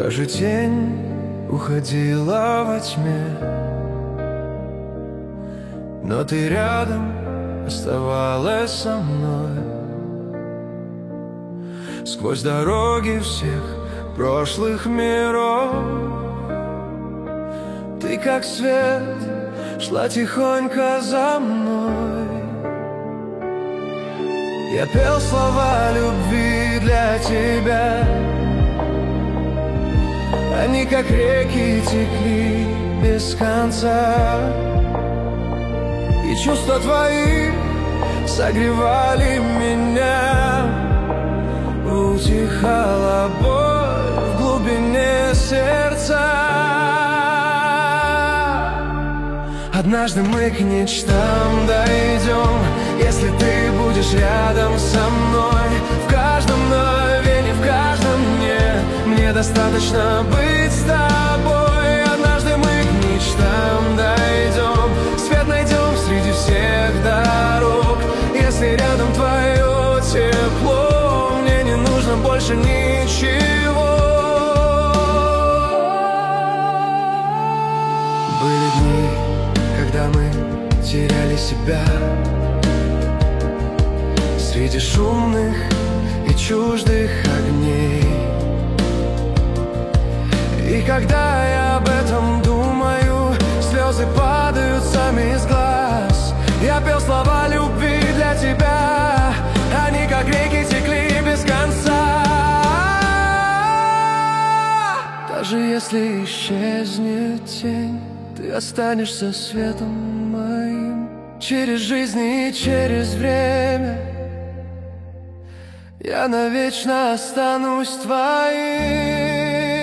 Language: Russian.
Даже тень уходила во тьме, но ты рядом оставалась со мной. Сквозь дороги всех прошлых миров ты как свет шла тихонько за мной. Я пел слова любви для тебя, они как реки текли без конца, и чувства твои согревали меня. Утихала боль в глубине сердца. Однажды мы к мечтам дойдем, если ты будешь рядом со мной. В каждом мгновении, в каждом дне мне достаточно быть с тобой. Однажды мы к мечтам дойдем, свет найдем среди всех дорог. Если рядом твое тепло, мне не нужно больше ничего. Были дни, когда мы теряли себя среди шумных и чуждых огней. И когда я об этом думаю, слезы падают сами из глаз. Я пел слова любви для тебя, они как реки текли без конца. Даже если исчезнет тень, ты останешься светом моим. Через жизнь и через время я навечно останусь твоим.